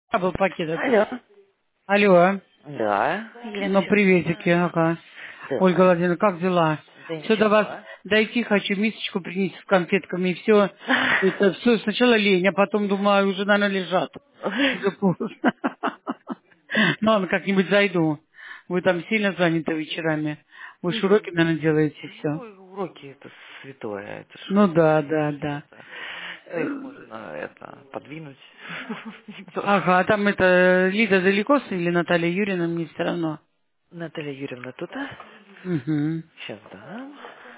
Был пакет этот. Алло. Алло. Да, Ну, Елена приветики, ага. Ольга Федоровна. Владимировна, как дела? Да Все до вас ничего. дойти хочу, мисочку принести с конфетками, и все. Это все сначала лень, а потом думаю, уже, наверное, лежат. Уже поздно. Ну, ладно, как-нибудь зайду. Вы там сильно заняты вечерами. Вы ж уроки, наверное, делаете все. Ну, уроки это святое, это ж Ну да, уроки, да, это да. что-то. Ну, их можно это подвинуть немножко. Ага, а там это Лида далеко или Наталья Юрьевна, мне все равно. Наталья Юрьевна тут, а? Угу. Сейчас, да.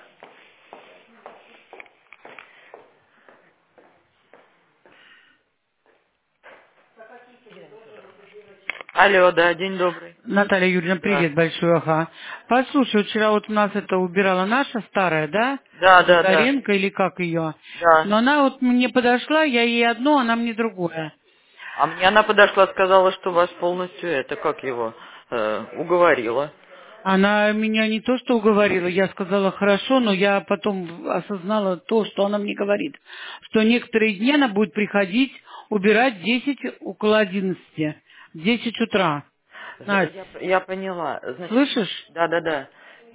Алло, да, день добрый. Наталья Юрьевна, Да. привет большой, ага. Послушай, вчера вот у нас это убирала наша старая, да? Да, да, да. Бондаренко или как ее? Да. Но она вот мне подошла, я ей одно, она мне другое. А мне она подошла, сказала, что вас полностью это, как его, уговорила. Она меня не то что уговорила, я сказала хорошо, но я потом осознала то, что она мне говорит. Что некоторые дни она будет приходить убирать в 10 около 11, в 10 утра. Настя, Я поняла. Значит, слышишь? да, да, да.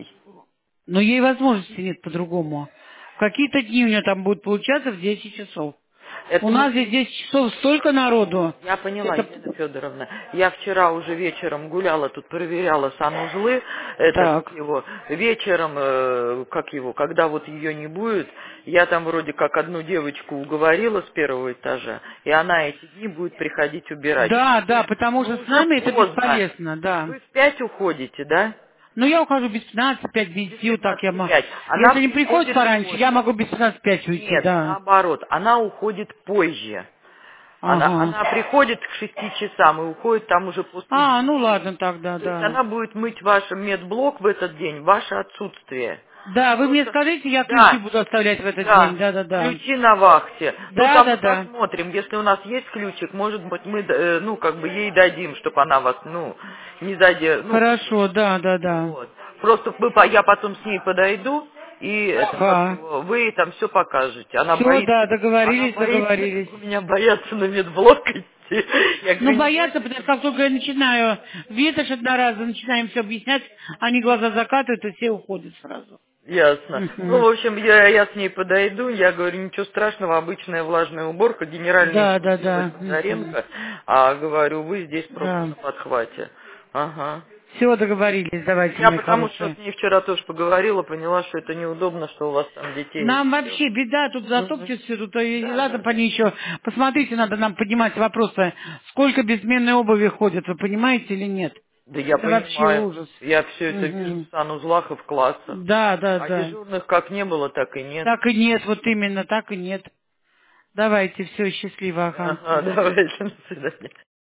Но ей возможности нет по-другому. В какие-то дни у нее там будет получаться в 10 часов. У Это нас мы... здесь 10 часов столько народу. Я поняла, Это Елена Федоровна. Я вчера уже вечером гуляла, тут проверяла санузлы. Это как так. его, вечером, как его, когда вот ее не будет, я там вроде как одну девочку уговорила с первого этажа, и она эти дни будет приходить убирать. Да, да, потому что Ну, с уже нами это поздно. бесполезно, да. Вы в 5 уходите, да? Но я ухожу без 15, 5, без Без 10, вот так я могу. 15:05. Она Если не приходит приходит пораньше, я позже. могу без 15, 5 уйти, Нет, да. наоборот, она уходит позже. Ага. Она приходит к 6 часам и уходит там уже после А, ну 9. ладно тогда, То есть да. она будет мыть ваш медблок в этот день, в ваше отсутствие. Да, вы мне Просто, скажите, я ключи да, буду оставлять в этот день, да, да-да-да. ключи на вахте. Ну, там мы Да-да-да. посмотрим, если у нас есть ключик, может быть, мы, ну, как бы ей дадим, чтобы она вас, ну, не задержала, ну, как бы, Хорошо, да-да-да. вот. Просто я потом с ней подойду, и это как Ага. его, вы ей там все покажете. Все, да, Она договорились, боится, договорились. у меня боятся на медблок идти. Я Ну, говорю, не боятся, бойтесь. потому что как только я начинаю ветошь одноразово, начинаем все объяснять, они глаза закатывают, и все уходят сразу. Ясно. Ну, Мгм. в общем, я с ней подойду, я говорю, ничего страшного, обычная влажная уборка, генеральный Да, ремонт да, делает да. Мгм. Бондаренко, а говорю, вы здесь просто Да. на подхвате. Ага. Все, договорились, давайте, Я мои потому что хорошие. с ней вчера тоже поговорила, поняла, что это неудобно, что у вас там детей. Нам вообще беда, тут Мгм. затопчет все, тут и Да, ладно да, по да. ней еще. Посмотрите, надо нам поднимать вопросы, сколько безменной обуви ходит, вы понимаете или нет? Да я Это вообще понимаю. ужас. Я все это вижу Мгм. в санузлах и в классах. Да, да, А да. дежурных как не было, так и нет. Так и нет, вот именно, так и нет. Давайте, все, счастливо, ага. Ага, давайте, до свидания.